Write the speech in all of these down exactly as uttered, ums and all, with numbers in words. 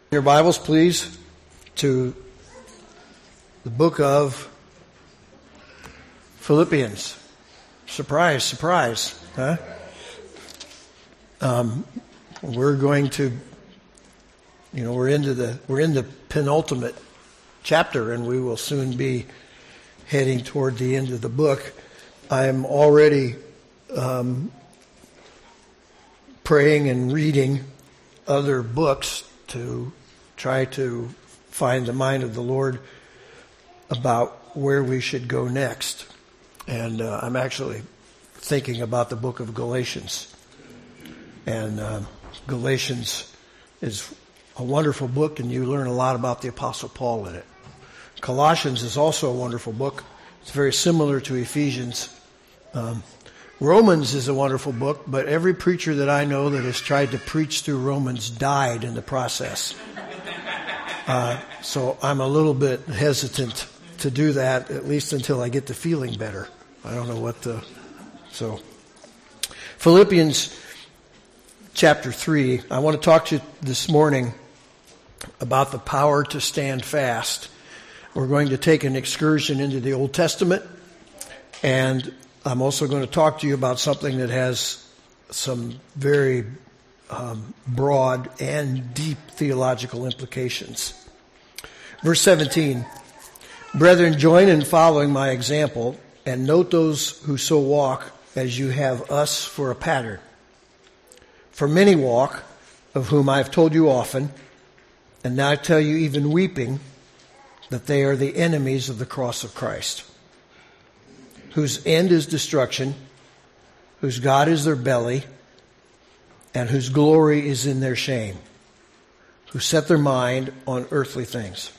Your Bibles, please, to the book of Philippians. Surprise, surprise, huh? Um, we're going to, you know, we're into the we're in the penultimate chapter, and we will soon be heading toward the end of the book. I am already um, praying and reading other books to try to find the mind of the Lord about where we should go next. And uh, I'm actually thinking about the book of Galatians. And uh, Galatians is a wonderful book, and you learn a lot about the Apostle Paul in it. Colossians is also a wonderful book. It's very similar to Ephesians. Um, Romans is a wonderful book, but every preacher that I know that has tried to preach through Romans died in the process. Uh, so I'm a little bit hesitant to do that, at least until I get the feeling better. I don't know what the... So, Philippians chapter three. I want to talk to you this morning about the power to stand fast. We're going to take an excursion into the Old Testament, and I'm also going to talk to you about something that has some very um, broad and deep theological implications. Verse seventeen, "Brethren, join in following my example, and note those who so walk as you have us for a pattern. For many walk, of whom I have told you often, and now I tell you even weeping, that they are the enemies of the cross of Christ, whose end is destruction, whose God is their belly, and whose glory is in their shame, who set their mind on earthly things.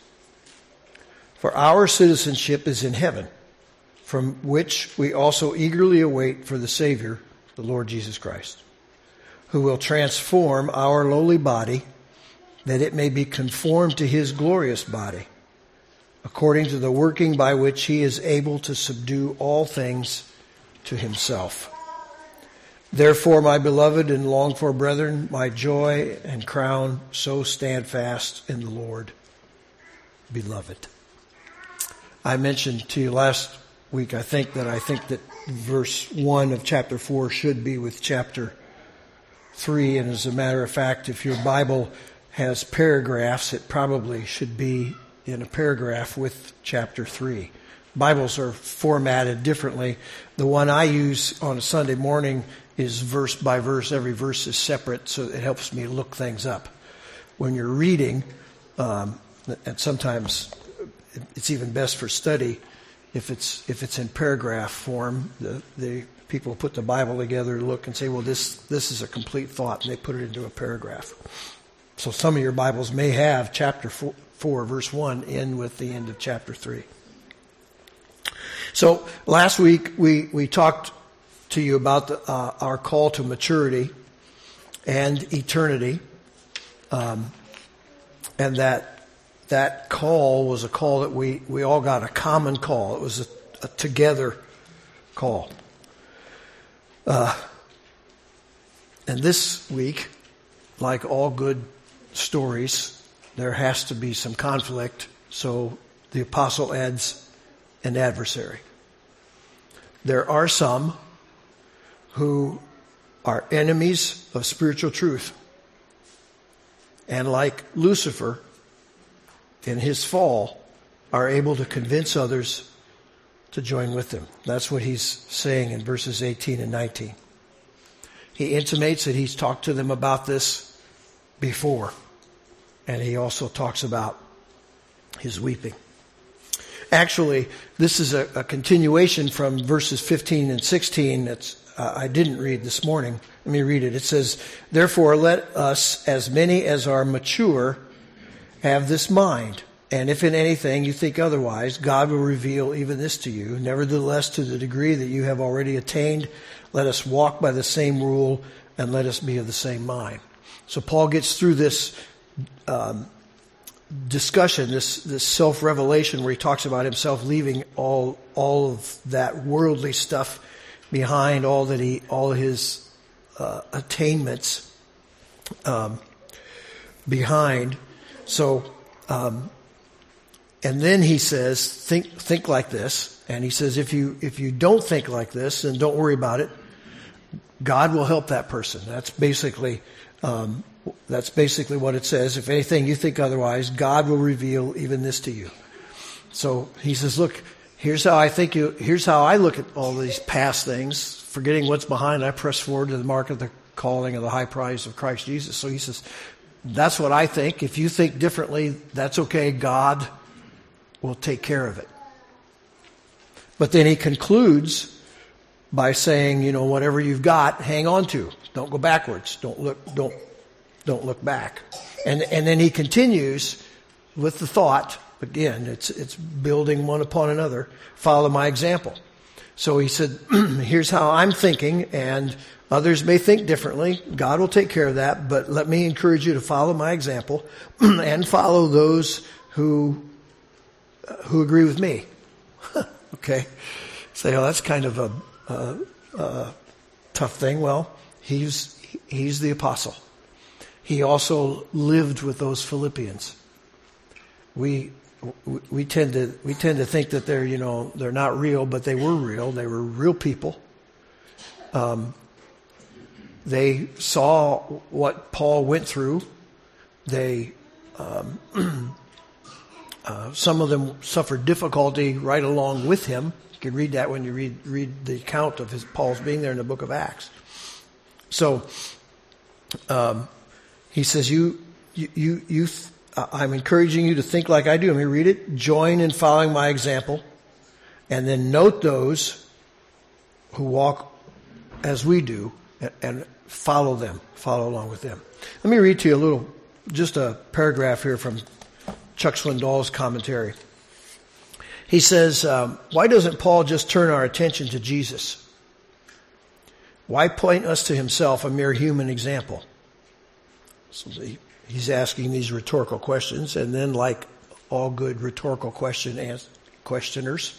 For our citizenship is in heaven, from which we also eagerly await for the Savior, the Lord Jesus Christ, who will transform our lowly body, that it may be conformed to his glorious body, according to the working by which he is able to subdue all things to himself. Therefore, my beloved and longed for brethren, my joy and crown, so stand fast in the Lord, beloved." I mentioned to you last week, I think that I think that verse one of chapter four should be with chapter three. And as a matter of fact, if your Bible has paragraphs, it probably should be in a paragraph with chapter three. Bibles are formatted differently. The one I use on a Sunday morning is verse by verse. Every verse is separate, so it helps me look things up. When you're reading, um, and sometimes it's even best for study if it's if it's in paragraph form. The, the people put the Bible together, look and say, well, this this is a complete thought, and they put it into a paragraph. So some of your Bibles may have chapter four, four verse one in with the end of chapter three. So last week we, we talked to you about the, uh, our call to maturity and eternity, um, and that that call was a call that we, we all got, a common call. It was a, a together call. Uh, and this week, like all good stories, there has to be some conflict, so the apostle adds an adversary. There are some who are enemies of spiritual truth, and like Lucifer in his fall, are able to convince others to join with him. That's what he's saying in verses eighteen and nineteen. He intimates that he's talked to them about this before, and he also talks about his weeping. Actually, this is a, a continuation from verses fifteen and sixteen that's uh, I didn't read this morning. Let me read it. It says, "Therefore let us, as many as are mature, have this mind. And if in anything you think otherwise, God will reveal even this to you. Nevertheless, to the degree that you have already attained, let us walk by the same rule, and let us be of the same mind." So Paul gets through this um, discussion, this this self-revelation, where he talks about himself leaving all all of that worldly stuff behind, all that he all his uh, attainments um, behind, So, um, and then he says, think, think like this. And he says, if you, if you don't think like this, then don't worry about it. God will help that person. That's basically, um, that's basically what it says. If anything you think otherwise, God will reveal even this to you. So he says, look, here's how I think you, here's how I look at all these past things. Forgetting what's behind, I press forward to the mark of the calling of the high prize of Christ Jesus. So he says, that's what I think. If you think differently, that's okay. God will take care of it. But then he concludes by saying, you know, whatever you've got, hang on to. Don't go backwards. Don't look, don't, don't look back. And, and then he continues with the thought, again, it's, it's building one upon another. Follow my example. So he said, here's how I'm thinking, and others may think differently. God will take care of that, but let me encourage you to follow my example and follow those who, who agree with me. Okay. Say, oh, that's kind of a, a, a tough thing. Well, he's, he's the apostle. He also lived with those Philippians. We, we tend to, we tend to think that they're, you know, they're not real, but they were real. They were real people. Um, they saw what Paul went through. They, um, uh, some of them suffered difficulty right along with him. You can read that when you read, read the account of his, Paul's being there in the book of Acts. So, um, he says, you, you, you, you I'm encouraging you to think like I do. Let me read it. Join in following my example, and then note those who walk as we do, and, and follow them. Follow along with them. Let me read to you a little, just a paragraph here from Chuck Swindoll's commentary. He says, um, why doesn't Paul just turn our attention to Jesus? Why point us to himself, a mere human example? So the He's asking these rhetorical questions, and then, like all good rhetorical question ans- questioners,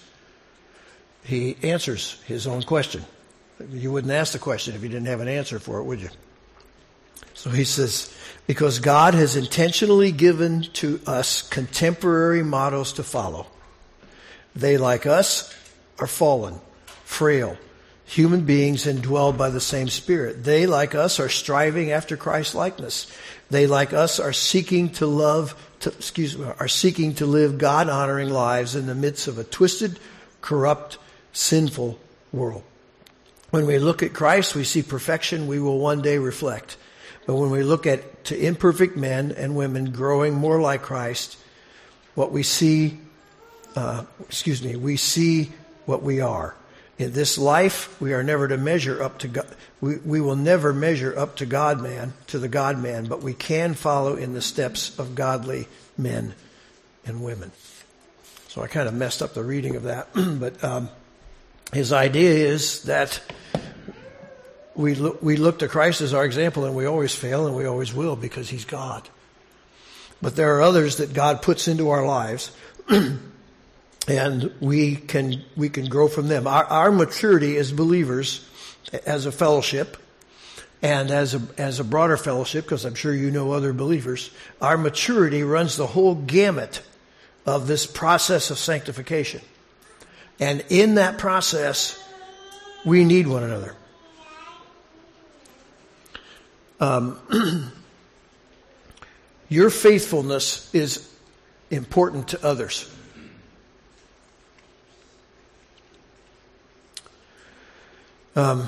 he answers his own question. You wouldn't ask the question if you didn't have an answer for it, would you? So he says, because God has intentionally given to us contemporary models to follow. They, like us, are fallen, frail, human beings indwelled by the same Spirit. They, like us, are striving after Christ's likeness. They, like us, are seeking to love, to, excuse me, are seeking to live God-honoring lives in the midst of a twisted, corrupt, sinful world. When we look at Christ, we see perfection we will one day reflect. But when we look at to imperfect men and women growing more like Christ, what we see, uh, excuse me, we see what we are. In this life, we are never to measure up to God. We, we will never measure up to God man, to the God man, but we can follow in the steps of godly men and women. So I kind of messed up the reading of that, but um, his idea is that we look, we look to Christ as our example, and we always fail, and we always will, because he's God. But there are others that God puts into our lives. And we can we can grow from them. Our, our maturity as believers, as a fellowship, and as a as a broader fellowship, because I'm sure you know other believers, our maturity runs the whole gamut of this process of sanctification. And in that process, we need one another. Um, your faithfulness is important to others. Um,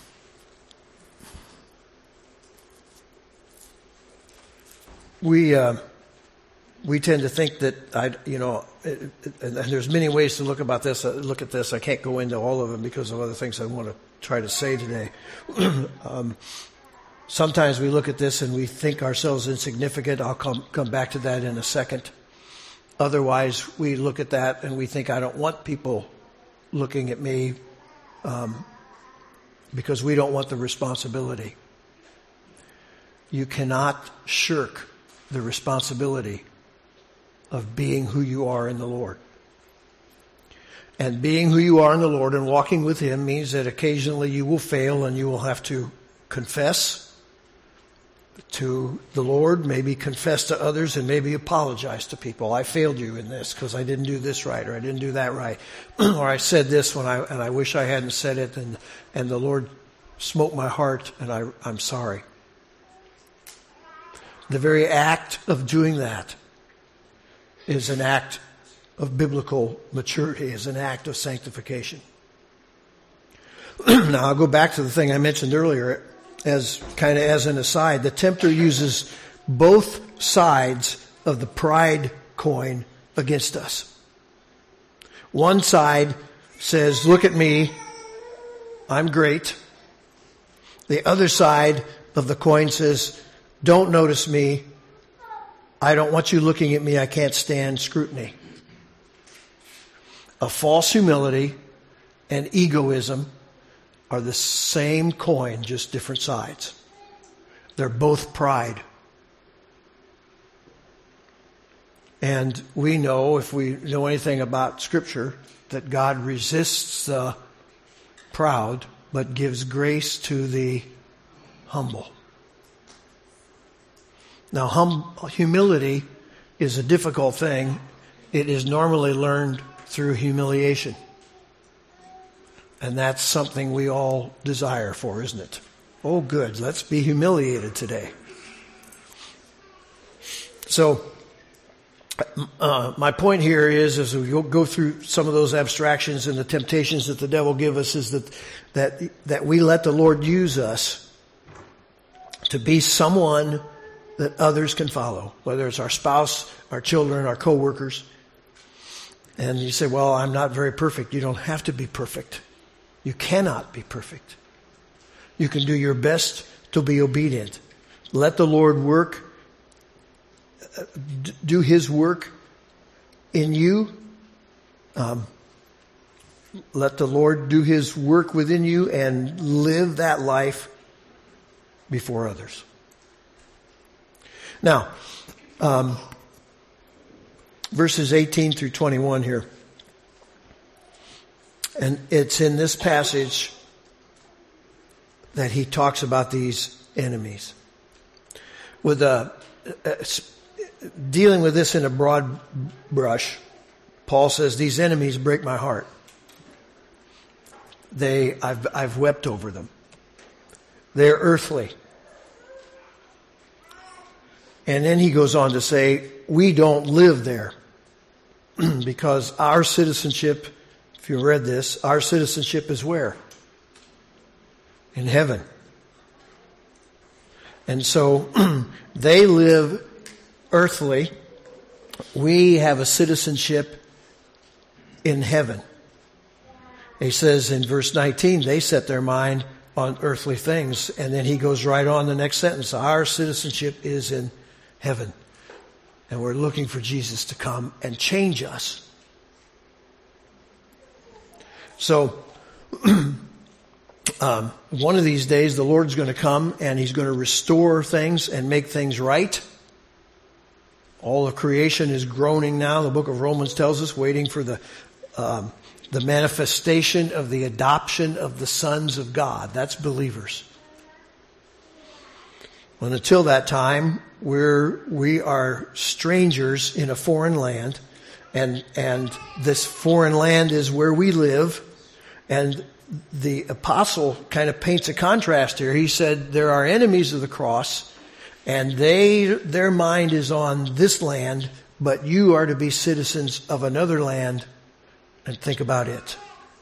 we uh, we tend to think that I, you know, it, it, and there's many ways to look about this. Uh, look at this. I can't go into all of them because of other things I want to try to say today. um, sometimes we look at this and we think ourselves insignificant. I'll come come back to that in a second. Otherwise, we look at that and we think I don't want people looking at me. Um, Because we don't want the responsibility. You cannot shirk the responsibility of being who you are in the Lord. And being who you are in the Lord and walking with Him means that occasionally you will fail and you will have to confess to the Lord, maybe confess to others, and maybe apologize to people. I failed you in this because I didn't do this right, or I didn't do that right, or I said this when I and I wish I hadn't said it, and and the Lord smote my heart, and I, I'm sorry. The very act of doing that is an act of biblical maturity, is an act of sanctification. Now I'll go back to the thing I mentioned earlier as kind of as an aside. The tempter uses both sides of the pride coin against us. One side says, look at me, I'm great. The other side of the coin says, don't notice me, I don't want you looking at me, I can't stand scrutiny. A false humility and egoism are the same coin, just different sides. They're both pride. And we know, if we know anything about Scripture, that God resists the proud, but gives grace to the humble. Now, hum- humility is a difficult thing. It is normally learned through humiliation. And that's something we all desire for, isn't it? Oh, good. Let's be humiliated today. So, uh, my point here is, as we go through some of those abstractions and the temptations that the devil give us, is that that that we let the Lord use us to be someone that others can follow, whether it's our spouse, our children, our coworkers. And you say, well, I'm not very perfect. You don't have to be perfect. You cannot be perfect. You can do your best to be obedient. Let the Lord work, do His work in you. Um, let the Lord do His work within you and live that life before others. Now, um, verses eighteen through twenty-one here. And it's in this passage that he talks about these enemies. With a, uh, dealing with this in a broad brush, Paul says, these enemies break my heart. They, I've, I've wept over them. They're earthly. And then he goes on to say, we don't live there because our citizenship, if you read this, our citizenship is where? In heaven. And so they live earthly. We have a citizenship in heaven. He says in verse nineteen, they set their mind on earthly things. And then he goes right on the next sentence. Our citizenship is in heaven. And we're looking for Jesus to come and change us. So, um, one of these days the Lord's going to come and He's going to restore things and make things right. All of creation is groaning now. The book of Romans tells us, waiting for the um, the manifestation of the adoption of the sons of God. That's believers. And until that time, we're we are strangers in a foreign land, and and this foreign land is where we live. And the apostle kind of paints a contrast here. He said there are enemies of the cross, and they their mind is on this land, but you are to be citizens of another land, and think about it.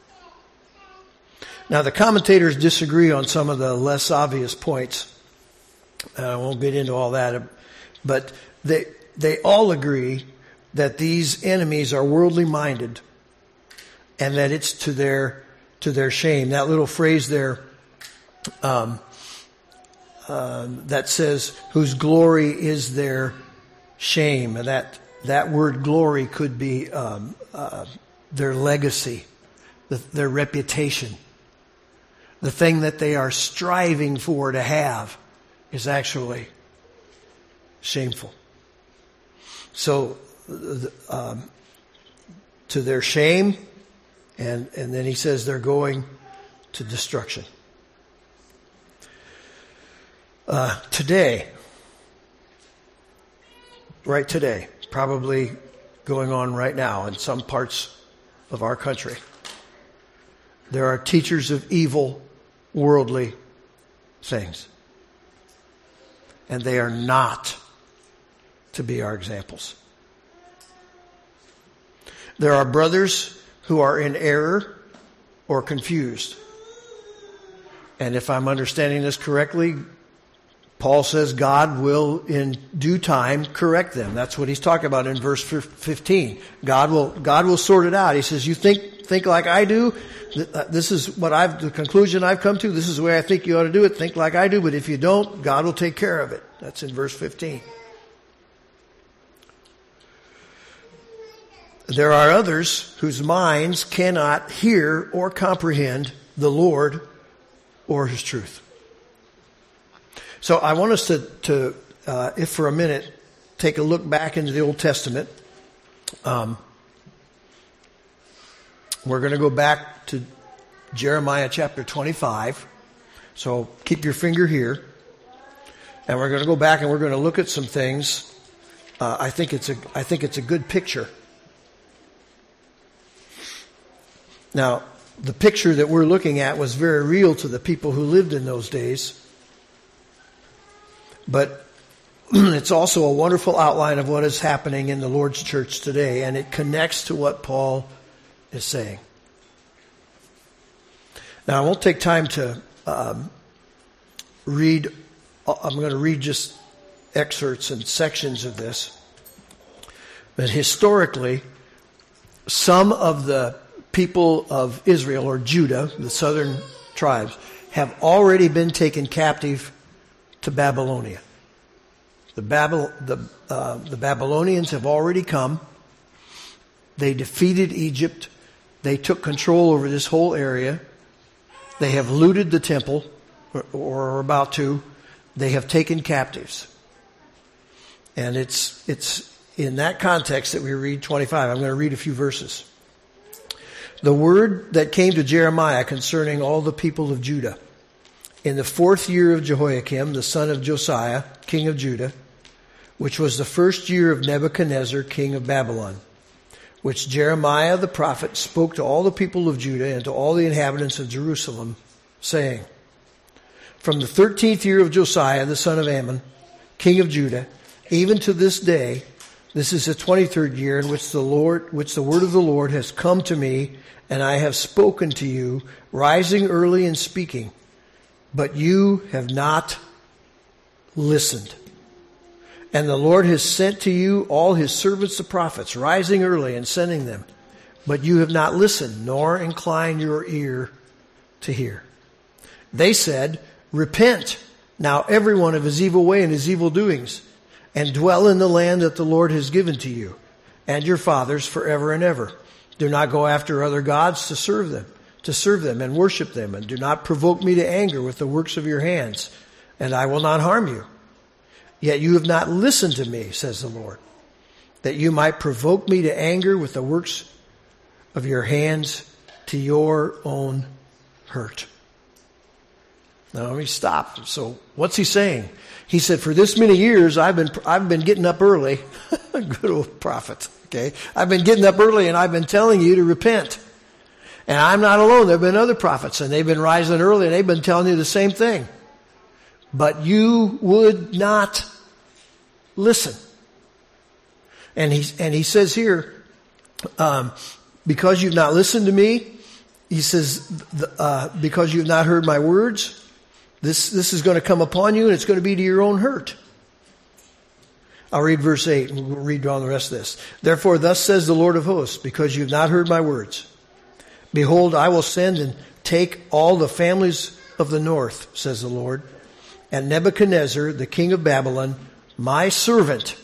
Now, the commentators disagree on some of the less obvious points. And I won't get into all that, but they they all agree that these enemies are worldly minded, and that it's to their to their shame. That little phrase there um, um, that says, "whose glory is their shame," and that that word "glory" could be um, uh, their legacy, the, their reputation, the thing that they are striving for to have. Is actually shameful. So, um, to their shame, and, and then he says they're going to destruction. Uh, today, right today, probably going on right now in some parts of our country. There are teachers of evil, worldly things. And they are not to be our examples. There are brothers who are in error or confused. And if I'm understanding this correctly, Paul says God will in due time correct them. That's what he's talking about in verse fifteen. God will, God will sort it out. He says, you think, think like I do. This is what I've, the conclusion I've come to. This is the way I think you ought to do it. Think like I do. But if you don't, God will take care of it. That's in verse fifteen. There are others whose minds cannot hear or comprehend the Lord or His truth. So I want us to, to uh, if for a minute, take a look back into the Old Testament. Um, we're going to go back to Jeremiah chapter twenty-five. So keep your finger here. And we're going to go back and we're going to look at some things. Uh, I think it's a, I think it's a good picture. Now, the picture that we're looking at was very real to the people who lived in those days. But it's also a wonderful outline of what is happening in the Lord's church today, and it connects to what Paul is saying. Now, I won't take time to um, read. I'm going to read just excerpts and sections of this. But historically, some of the people of Israel or Judah, the southern tribes, have already been taken captive to Babylonia. The, Babel, the, uh, the Babylonians have already come. They defeated Egypt. They took control over this whole area. They have looted the temple, or, or are about to. They have taken captives. And it's, it's in that context that we read twenty-five. I'm going to read a few verses. The word that came to Jeremiah concerning all the people of Judah. In the fourth year of Jehoiakim, the son of Josiah, king of Judah, which was the first year of Nebuchadnezzar, king of Babylon, which Jeremiah the prophet spoke to all the people of Judah and to all the inhabitants of Jerusalem, saying, from the thirteenth year of Josiah, the son of Ammon, king of Judah, even to this day, this is the twenty-third year in which the Lord, which the word of the Lord has come to me, and I have spoken to you, rising early and speaking. But you have not listened. And the Lord has sent to you all His servants the prophets, rising early and sending them. But you have not listened, nor inclined your ear to hear. They said, repent now every one of his evil way and his evil doings, and dwell in the land that the Lord has given to you and your fathers forever and ever. Do not go after other gods to serve them, to serve them and worship them, and do not provoke me to anger with the works of your hands, and I will not harm you. Yet you have not listened to me, says the Lord, that you might provoke me to anger with the works of your hands to your own hurt. Now let me stop. So what's he saying? He said, for this many years, I've been, I've been getting up early. Good old prophet. Okay. I've been getting up early and I've been telling you to repent. And I'm not alone. There have been other prophets and they've been rising early and they've been telling you the same thing. But you would not listen. And he, and he says here, um, because you've not listened to me, he says, uh, because you've not heard my words, This, this is going to come upon you and it's going to be to your own hurt. I'll read verse eight and we'll read on the rest of this. Therefore, thus says the Lord of hosts, because you've not heard my words. Behold, I will send and take all the families of the north, says the Lord, and Nebuchadnezzar, the king of Babylon, my servant,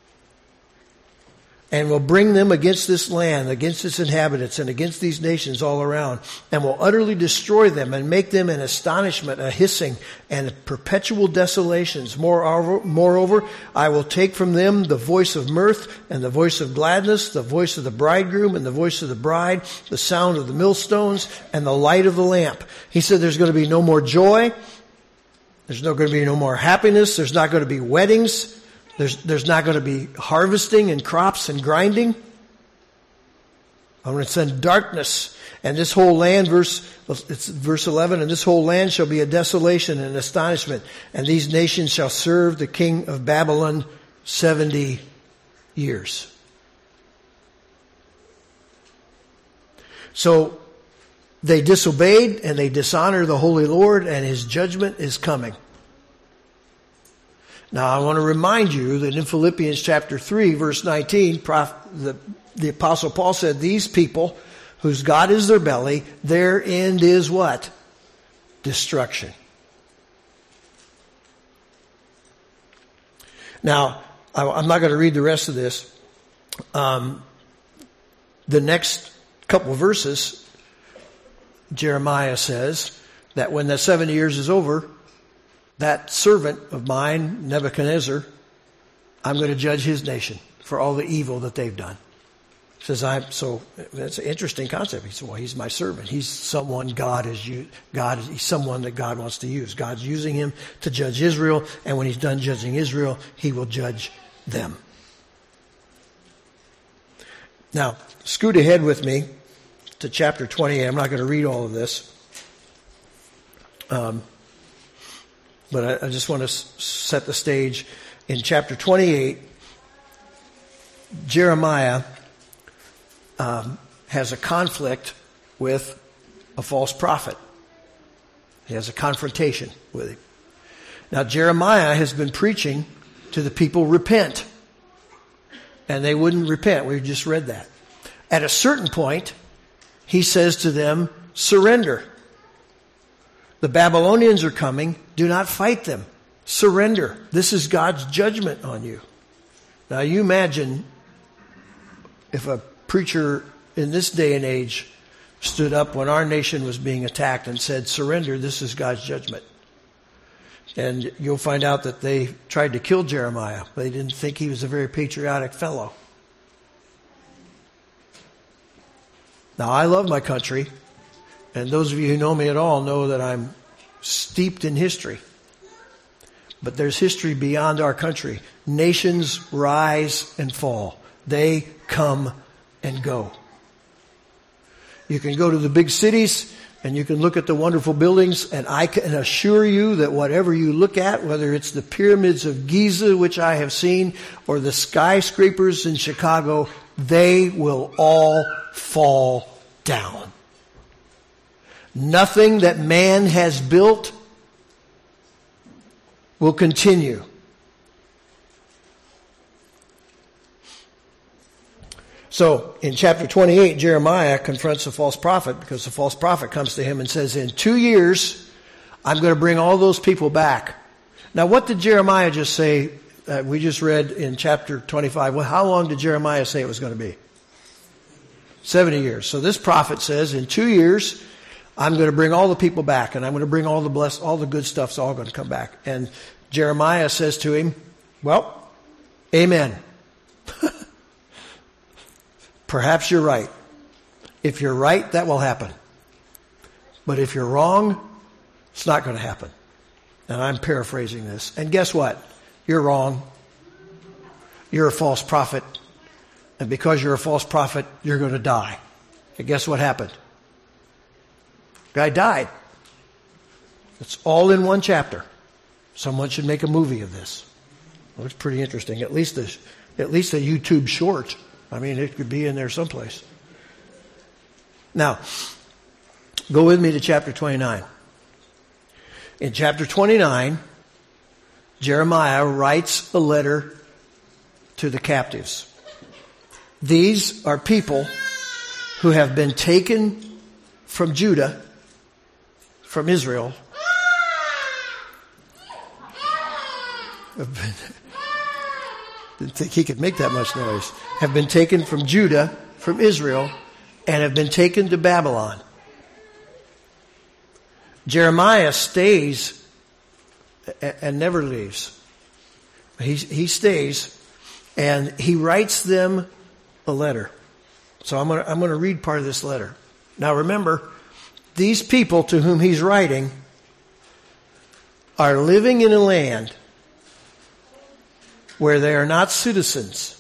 and will bring them against this land, against its inhabitants, and against these nations all around, and will utterly destroy them and make them an astonishment, a hissing, and perpetual desolations. Moreover, moreover, I will take from them the voice of mirth and the voice of gladness, the voice of the bridegroom and the voice of the bride, the sound of the millstones and the light of the lamp. He said there's going to be no more joy. There's not going to be no more happiness. There's not going to be weddings. There's, there's not going to be harvesting and crops and grinding. I'm going to send darkness. And this whole land, verse, it's verse eleven, and this whole land shall be a desolation and astonishment. And these nations shall serve the king of Babylon seventy years. So they disobeyed and they dishonor the Holy Lord, and his judgment is coming. Now I want to remind you that in Philippians chapter three, verse nineteen, the, the Apostle Paul said, these people whose God is their belly, their end is what? Destruction. Now, I'm not going to read the rest of this. Um, the next couple of verses, Jeremiah says that when the seventy years is over, that servant of mine, Nebuchadnezzar, I'm going to judge his nation for all the evil that they've done. He says, I'm so that's an interesting concept. He said, well, he's my servant. He's someone God is you God he's someone that God wants to use. God's using him to judge Israel, and when he's done judging Israel, he will judge them. Now, scoot ahead with me to chapter twenty-eight. I'm not going to read all of this. Um, but I, I just want to s- set the stage. In chapter twenty-eight, Jeremiah Um, has a conflict with a false prophet. He has a confrontation with him. Now, Jeremiah has been preaching to the people, repent. And they wouldn't repent. We just read that. At a certain point, he says to them, surrender. The Babylonians are coming. Do not fight them. Surrender. This is God's judgment on you. Now, you imagine if a preacher in this day and age stood up when our nation was being attacked and said, surrender, this is God's judgment. And you'll find out that they tried to kill Jeremiah. They didn't think he was a very patriotic fellow. Now, I love my country, and those of you who know me at all know that I'm steeped in history. But there's history beyond our country. Nations rise and fall. They come and go. You can go to the big cities and you can look at the wonderful buildings, and I can assure you that whatever you look at, whether it's the pyramids of Giza, which I have seen, or the skyscrapers in Chicago, they will all fall down. Nothing that man has built will continue. So in chapter twenty-eight, Jeremiah confronts the false prophet because the false prophet comes to him and says, in two years, I'm going to bring all those people back. Now, what did Jeremiah just say? Uh, we just read in chapter twenty-five. Well, how long did Jeremiah say it was going to be? seventy years. So this prophet says, in two years, I'm going to bring all the people back, and I'm going to bring all the bless, all the good stuff's all going to come back. And Jeremiah says to him, well, amen. Perhaps you're right. If you're right, that will happen. But if you're wrong, it's not going to happen. And I'm paraphrasing this. And guess what? You're wrong. You're a false prophet. And because you're a false prophet, you're going to die. And guess what happened? Guy died. It's all in one chapter. Someone should make a movie of this. It looks pretty interesting. At least a, at least a YouTube short. I mean, it could be in there someplace. Now, go with me to chapter twenty-nine. In chapter twenty-nine, Jeremiah writes a letter to the captives. These are people who have been taken from Judah, from Israel. Didn't think he could make that much noise. Have been taken from Judah, from Israel, and have been taken to Babylon. Jeremiah stays and never leaves. He, he stays, and he writes them a letter. So I'm going to, I'm going to read part of this letter. Now remember, these people to whom he's writing are living in a land where they are not citizens.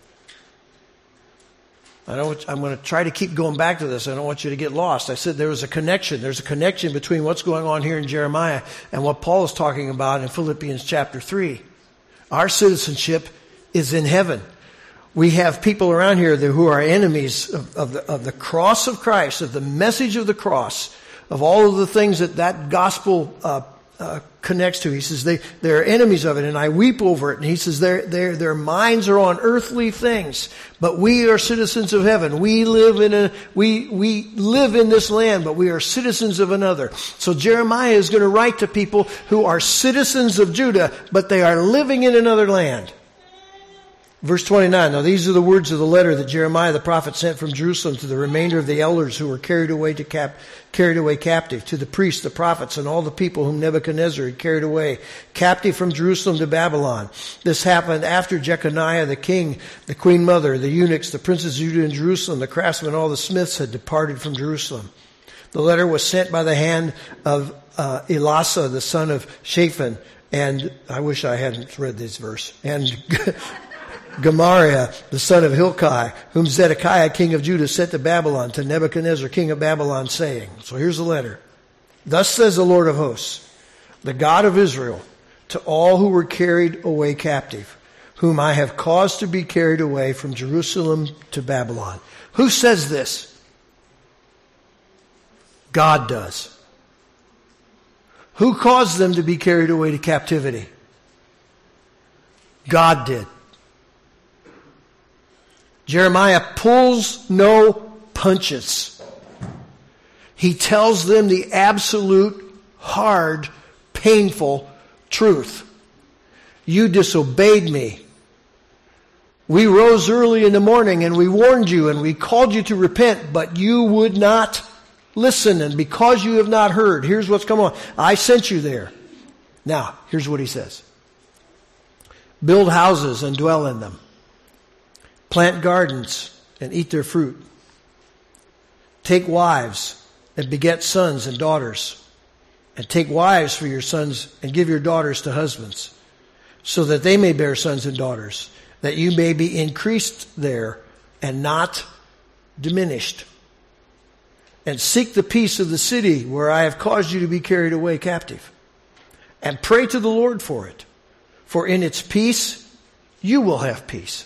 I don't, I'm going to try to keep going back to this. I don't want you to get lost. I said there was a connection. There's a connection between what's going on here in Jeremiah and what Paul is talking about in Philippians chapter three. Our citizenship is in heaven. We have people around here who are enemies of, of, the, of the cross of Christ, of the message of the cross, of all of the things that that gospel uh, uh, connects to. He says they, they're enemies of it, and I weep over it. And he says their, their, their minds are on earthly things, but we are citizens of heaven. We live in a, we, we live in this land, but we are citizens of another. So Jeremiah is going to write to people who are citizens of Judah, but they are living in another land. Verse twenty-nine, now these are the words of the letter that Jeremiah the prophet sent from Jerusalem to the remainder of the elders who were carried away to cap, carried away captive, to the priests, the prophets, and all the people whom Nebuchadnezzar had carried away captive from Jerusalem to Babylon. This happened after Jeconiah the king, the queen mother, the eunuchs, the princes of Judah and Jerusalem, the craftsmen, all the smiths had departed from Jerusalem. The letter was sent by the hand of uh, Elasah, the son of Shaphan, and I wish I hadn't read this verse, and Gemariah, the son of Hilkiah, whom Zedekiah, king of Judah, sent to Babylon, to Nebuchadnezzar, king of Babylon, saying, so here's the letter. Thus says the Lord of hosts, the God of Israel, to all who were carried away captive, whom I have caused to be carried away from Jerusalem to Babylon. Who says this? God does. Who caused them to be carried away to captivity? God did. Jeremiah pulls no punches. He tells them the absolute, hard, painful truth. You disobeyed me. We rose early in the morning and we warned you and we called you to repent, but you would not listen. And because you have not heard, here's what's come on. I sent you there. Now, here's what he says. Build houses and dwell in them. Plant gardens and eat their fruit. Take wives and beget sons and daughters. And take wives for your sons and give your daughters to husbands, so that they may bear sons and daughters, that you may be increased there and not diminished. And seek the peace of the city where I have caused you to be carried away captive. And pray to the Lord for it. For in its peace you will have peace.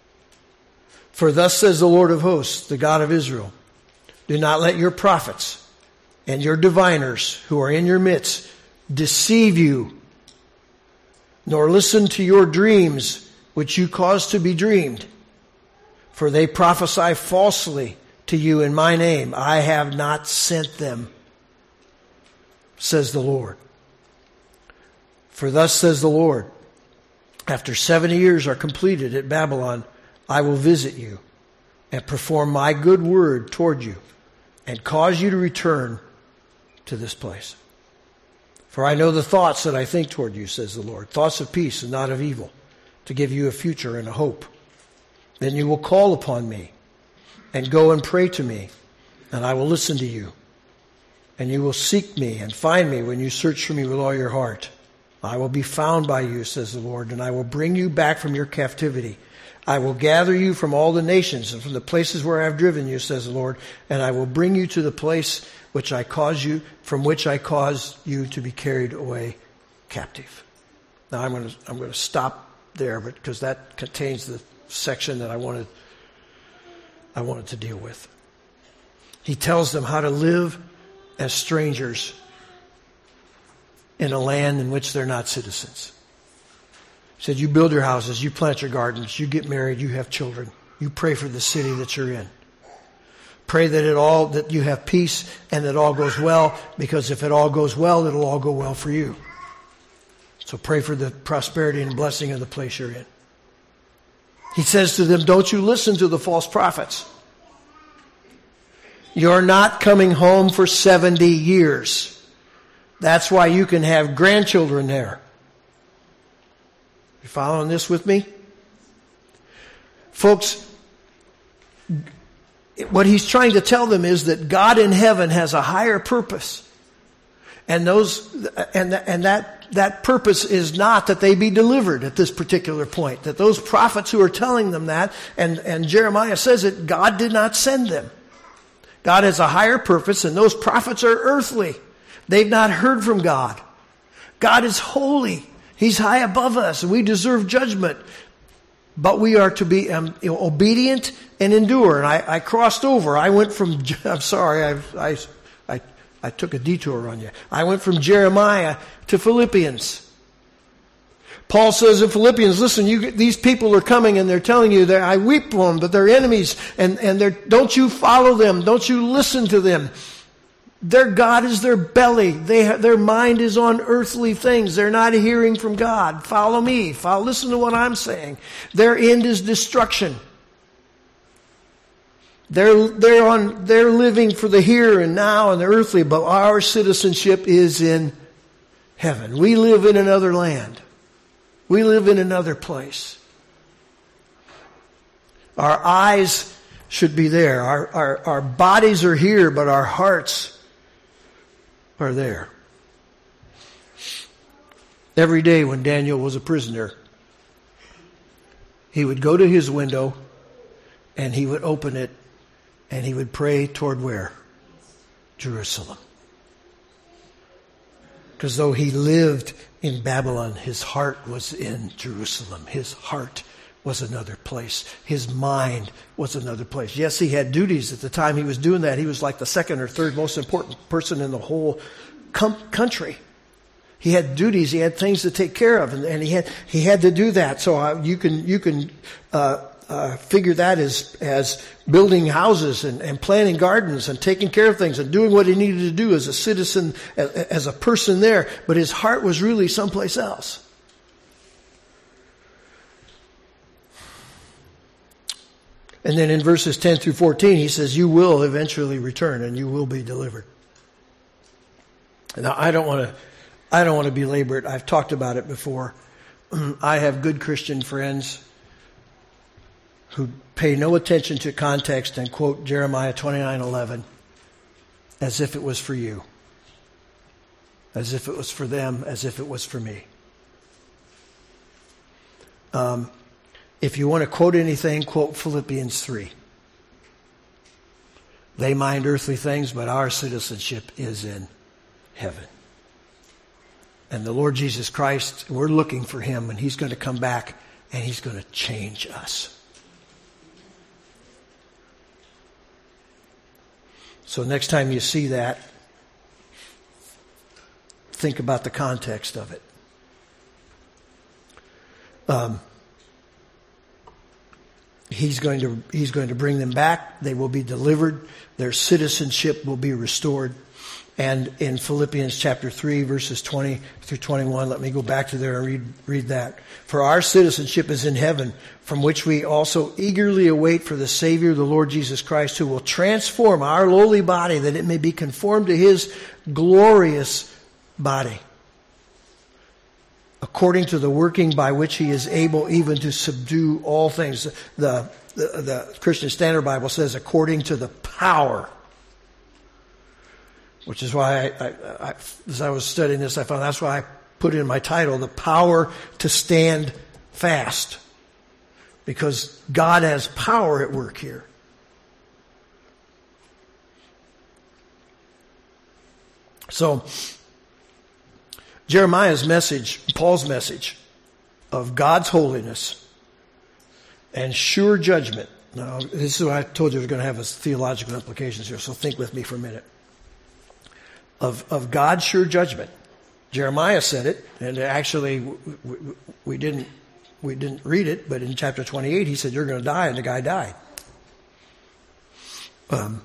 For thus says the Lord of hosts, the God of Israel, do not let your prophets and your diviners who are in your midst deceive you, nor listen to your dreams which you cause to be dreamed. For they prophesy falsely to you in my name. I have not sent them, says the Lord. For thus says the Lord, after seventy years are completed at Babylon, I will visit you and perform my good word toward you and cause you to return to this place. For I know the thoughts that I think toward you, says the Lord, thoughts of peace and not of evil, to give you a future and a hope. Then you will call upon me and go and pray to me, and I will listen to you. And you will seek me and find me when you search for me with all your heart. I will be found by you, says the Lord, and I will bring you back from your captivity. I will gather you from all the nations and from the places where I have driven you, says the Lord, and I will bring you to the place which I cause you, from which I cause you to be carried away captive. Now I'm going to I'm going to stop there, but because that contains the section that I wanted I wanted to deal with. He tells them how to live as strangers in a land in which they're not citizens. He said, you build your houses, you plant your gardens, you get married, you have children. You pray for the city that you're in. Pray that it all, that you have peace and that all goes well, because if it all goes well, it'll all go well for you. So pray for the prosperity and blessing of the place you're in. He says to them, don't you listen to the false prophets. You're not coming home for seventy years. That's why you can have grandchildren there. You following this with me? Folks, what he's trying to tell them is that God in heaven has a higher purpose. And those, and, and that, that purpose is not that they be delivered at this particular point. That those prophets who are telling them that, and, and Jeremiah says it, God did not send them. God has a higher purpose, and those prophets are earthly. They've not heard from God. God is holy. He's high above us, and we deserve judgment. But we are to be um, obedient and endure. And I, I crossed over. I went from, I'm sorry, I, I, I, I took a detour on you. I went from Jeremiah to Philippians. Paul says in Philippians, listen, you, these people are coming and they're telling you that I weep for them, but they're enemies. And, and they're, don't you follow them. Don't you listen to them. Their God is their belly. They have, their mind is on earthly things. They're not hearing from God. Follow me. Follow, listen to what I'm saying. Their end is destruction. They're, they're on, they're living for the here and now and the earthly, but our citizenship is in heaven. We live in another land. We live in another place. Our eyes should be there. Our, our, our bodies are here, but our hearts are there. Every day when Daniel was a prisoner, he would go to his window and he would open it and he would pray toward where? Jerusalem. Because though he lived in Babylon, his heart was in Jerusalem. His heart was another place. His mind was another place. Yes, he had duties at the time he was doing that. He was like the second or third most important person in the whole com- country. He had duties. He had things to take care of, and, and he had he had to do that. So uh, you can you can uh, uh, figure that as as building houses and, and planting gardens and taking care of things and doing what he needed to do as a citizen, as, as a person there. But his heart was really someplace else. And then in verses ten through fourteen, he says, you will eventually return and you will be delivered. Now, I don't want to, I don't want to belabor it. I've talked about it before. I have good Christian friends who pay no attention to context and quote Jeremiah twenty-nine eleven as if it was for you, as if it was for them, as if it was for me. Um, If you want to quote anything, quote Philippians three. They mind earthly things, but our citizenship is in heaven. And the Lord Jesus Christ, we're looking for him, and he's going to come back, and he's going to change us. So next time you see that, think about the context of it. Um... He's going to, he's going to bring them back. They will be delivered. Their citizenship will be restored. And in Philippians chapter three, verses twenty through twenty-one, let me go back to there and read, read that. For our citizenship is in heaven, from which we also eagerly await for the Savior, the Lord Jesus Christ, who will transform our lowly body that it may be conformed to his glorious body, according to the working by which he is able even to subdue all things. The, the, the Christian Standard Bible says, according to the power. Which is why, I, I, I, as I was studying this, I found that's why I put in my title, the power to stand fast. Because God has power at work here. So, Jeremiah's message, Paul's message of God's holiness and sure judgment. Now, this is what I told you was going to have as theological implications here, so think with me for a minute. Of, of God's sure judgment. Jeremiah said it, and actually we, we didn't we didn't read it, but in chapter twenty-eight he said, you're going to die, and the guy died. Um.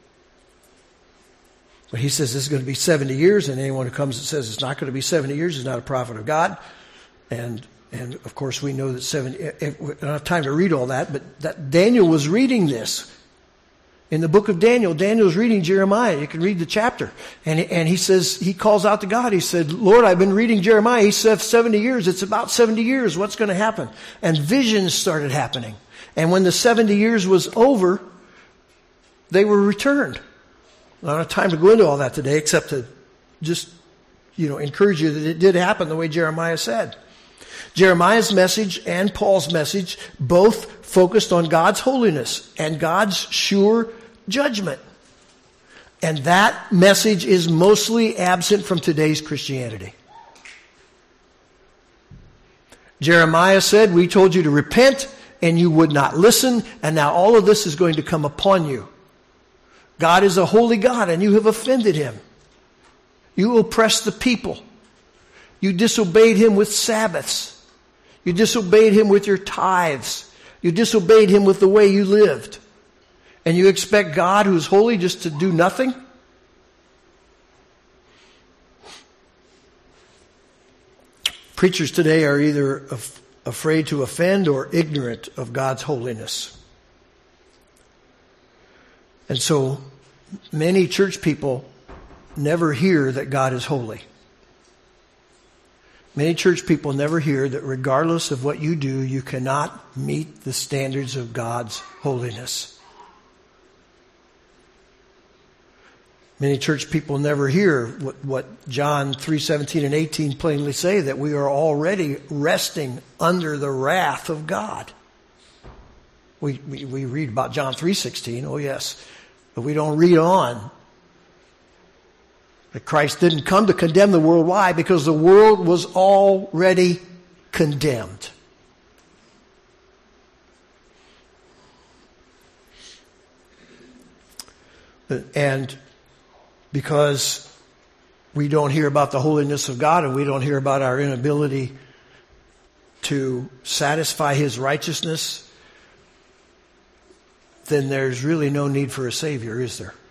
But he says this is going to be seventy years, and anyone who comes and says it's not going to be seventy years is not a prophet of God. And and of course we know that seventy. We don't have time to read all that, but that Daniel was reading this in the book of Daniel. Daniel was reading Jeremiah. You can read the chapter, and and he says he calls out to God. He said, "Lord, I've been reading Jeremiah. He said seventy years. It's about seventy years. What's going to happen?" And visions started happening. And when the seventy years was over, they were returned. I don't have time to go into all that today, except to just you know, encourage you that it did happen the way Jeremiah said. Jeremiah's message and Paul's message both focused on God's holiness and God's sure judgment. And that message is mostly absent from today's Christianity. Jeremiah said, we told you to repent and you would not listen, and now all of this is going to come upon you. God is a holy God and you have offended him. You oppressed the people. You disobeyed him with Sabbaths. You disobeyed him with your tithes. You disobeyed him with the way you lived. And you expect God, who is holy, just to do nothing? Preachers today are either af- afraid to offend or ignorant of God's holiness. And so many church people never hear that God is holy. Many church people never hear that regardless of what you do, you cannot meet the standards of God's holiness. Many church people never hear what, what John three seventeen and eighteen plainly say, that we are already resting under the wrath of God. We, we, we read about John three sixteen, oh yes, but we don't read on. That Christ didn't come to condemn the world. Why? Because the world was already condemned. And because we don't hear about the holiness of God and we don't hear about our inability to satisfy his righteousness, then there's really no need for a Savior, is there?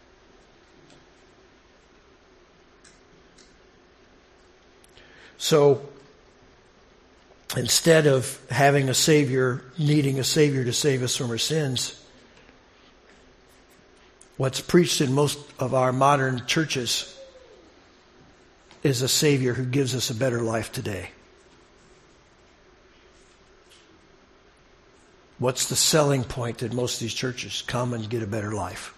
So instead of having a Savior, needing a Savior to save us from our sins, what's preached in most of our modern churches is a Savior who gives us a better life today. What's the selling point that most of these churches come and get a better life?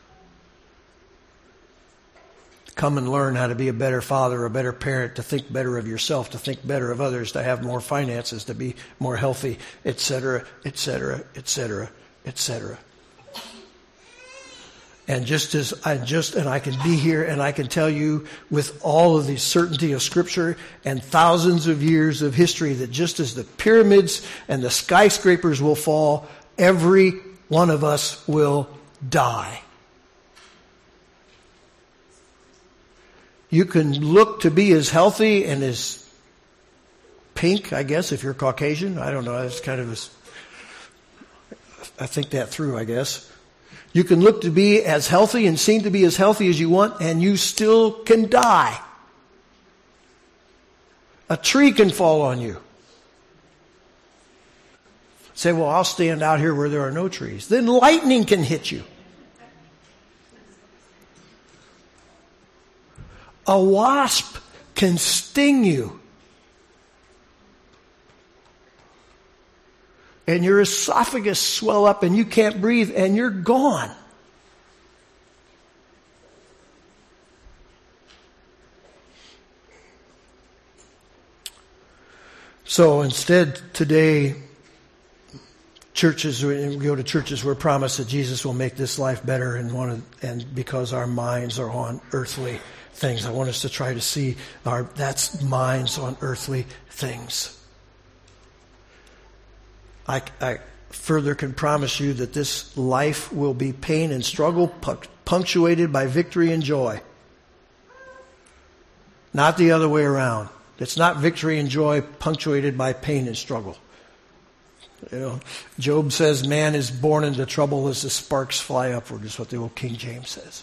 Come and learn how to be a better father, a better parent, to think better of yourself, to think better of others, to have more finances, to be more healthy, et cetera, et cetera, et cetera, et cetera. And just as I just, and I can be here and I can tell you with all of the certainty of Scripture and thousands of years of history that just as the pyramids and the skyscrapers will fall, every one of us will die. You can look to be as healthy and as pink, I guess, if you're Caucasian. I don't know. That's kind of a, I think that through, I guess. You can look to be as healthy and seem to be as healthy as you want, and you still can die. A tree can fall on you. Say, well, I'll stand out here where there are no trees. Then lightning can hit you. A wasp can sting you. And your esophagus swell up and you can't breathe and you're gone. So instead today, churches, we go to churches, we're promised that Jesus will make this life better, and one of, and because our minds are on earthly things. I want us to try to see our that's minds on earthly things. I, I further can promise you that this life will be pain and struggle, punctuated by victory and joy. Not the other way around. It's not victory and joy punctuated by pain and struggle. You know, Job says, man is born into trouble as the sparks fly upward, is what the old King James says.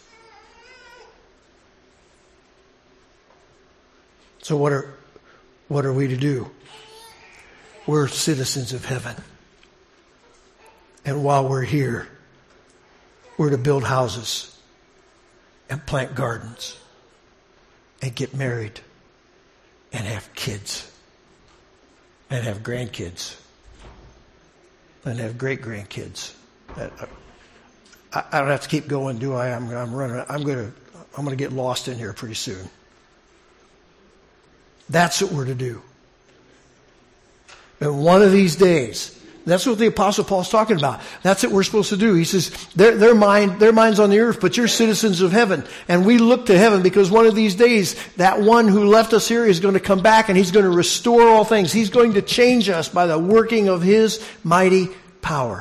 So what are, what are we to do? We're citizens of heaven. And while we're here, we're to build houses and plant gardens and get married and have kids and have grandkids and have great-grandkids. I, I don't have to keep going, do I? I'm, I'm running. I'm going to I'm going to get lost in here pretty soon. That's what we're to do. And one of these days, that's what the Apostle Paul's talking about. That's what we're supposed to do. He says, their, their mind, their mind's on the earth, but you're citizens of heaven. And we look to heaven because one of these days, that one who left us here is going to come back and he's going to restore all things. He's going to change us by the working of his mighty power.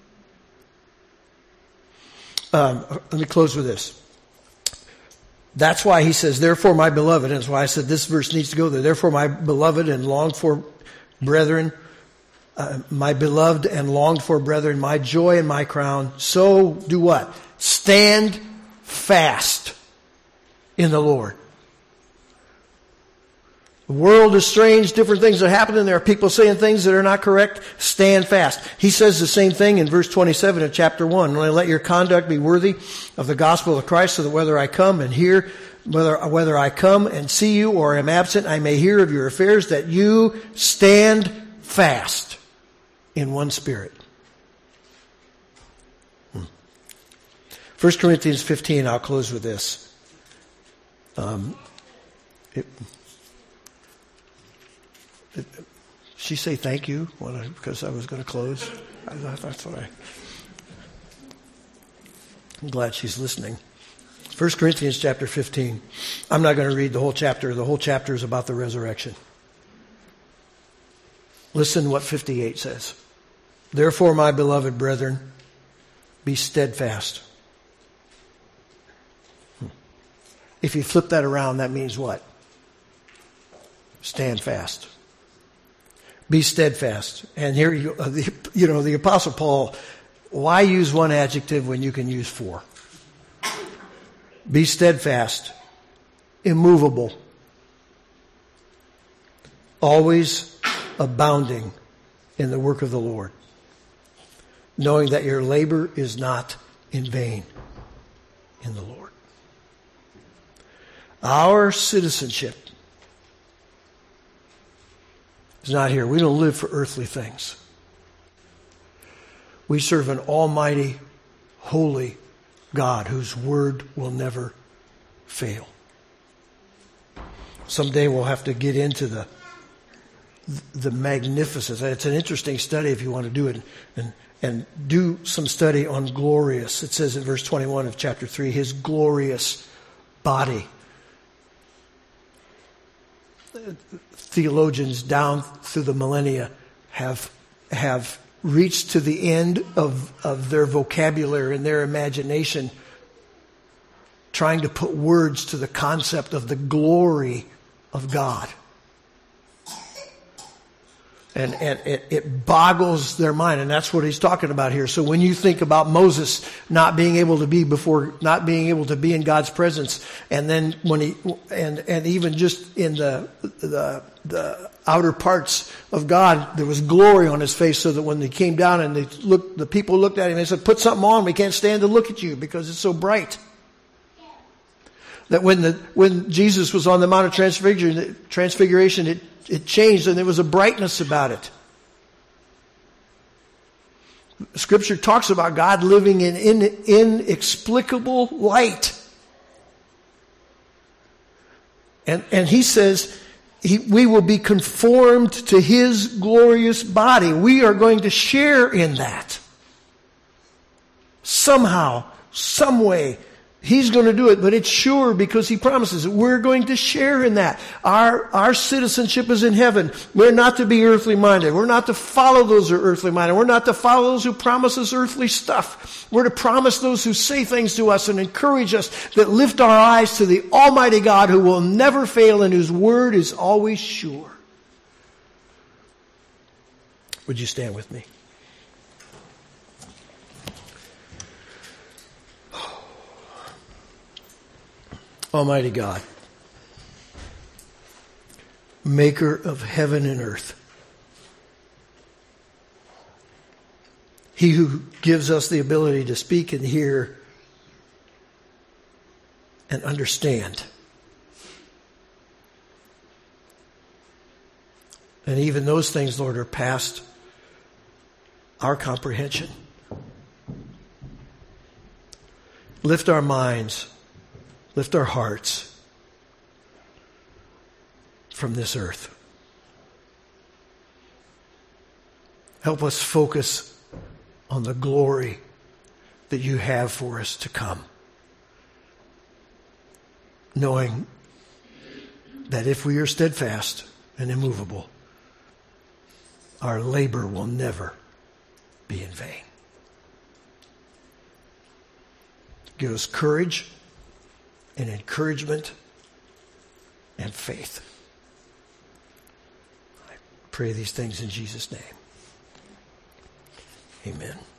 Um, let me close with this. That's why he says, therefore my beloved, and that's why I said this verse needs to go there. Therefore my beloved and longed for brethren, uh, my beloved and longed for brethren, my joy and my crown, so do what? Stand fast in the Lord. The world is strange. Different things are happening. There are people saying things that are not correct. Stand fast. He says the same thing in verse twenty-seven of chapter one. Let your conduct be worthy of the gospel of Christ, so that whether I come and hear, whether, whether I come and see you or am absent, I may hear of your affairs, that you stand fast in one spirit. Hmm. First Corinthians fifteen, I'll close with this. Um, it, she say thank you when I, because I was going to close? I, that's what I... I'm glad she's listening. First Corinthians chapter fifteen. I'm not going to read the whole chapter. The whole chapter is about the resurrection. Listen what fifty-eight says. Therefore, my beloved brethren, be steadfast. If you flip that around, that means what? Stand fast. Be steadfast. And here you, uh, the, you know, the Apostle Paul, why use one adjective when you can use four? Be steadfast, immovable, always abounding in the work of the Lord, knowing that your labor is not in vain in the Lord. Our citizenship is not here. We don't live for earthly things. We serve an almighty, holy God whose word will never fail. Someday we'll have to get into the the magnificence. It's an interesting study if you want to do it, and and do some study on glorious. It says in verse twenty-one of chapter three, his glorious body. Theologians down through the millennia have have reached to the end of, of their vocabulary and their imagination, trying to put words to the concept of the glory of God. And, and it, it boggles their mind, and that's what he's talking about here. So when you think about Moses not being able to be before, not being able to be in God's presence, and then when he, and and even just in the the the outer parts of God, there was glory on his face, so that when they came down and they looked, the people looked at him and they said, "Put something on. We can't stand to look at you because it's so bright." That when the when Jesus was on the Mount of Transfiguration, Transfiguration, it it changed and there was a brightness about it. Scripture talks about God living in, in inexplicable light. And, and he says he, we will be conformed to his glorious body. We are going to share in that. Somehow, some way, he's going to do it, but it's sure because he promises it. We're going to share in that. Our, our citizenship is in heaven. We're not to be earthly minded. We're not to follow those who are earthly minded. We're not to follow those who promise us earthly stuff. We're to promise those who say things to us and encourage us, that lift our eyes to the Almighty God who will never fail and whose word is always sure. Would you stand with me? Almighty God, maker of heaven and earth, he who gives us the ability to speak and hear and understand, and even those things, Lord, are past our comprehension. Lift our minds. Lift our hearts. from this earth. Help us focus on the glory that you have for us to come, knowing that if we are steadfast and immovable, our labor will never be in vain. Give us courage and encouragement and faith. I pray these things in Jesus' name. Amen.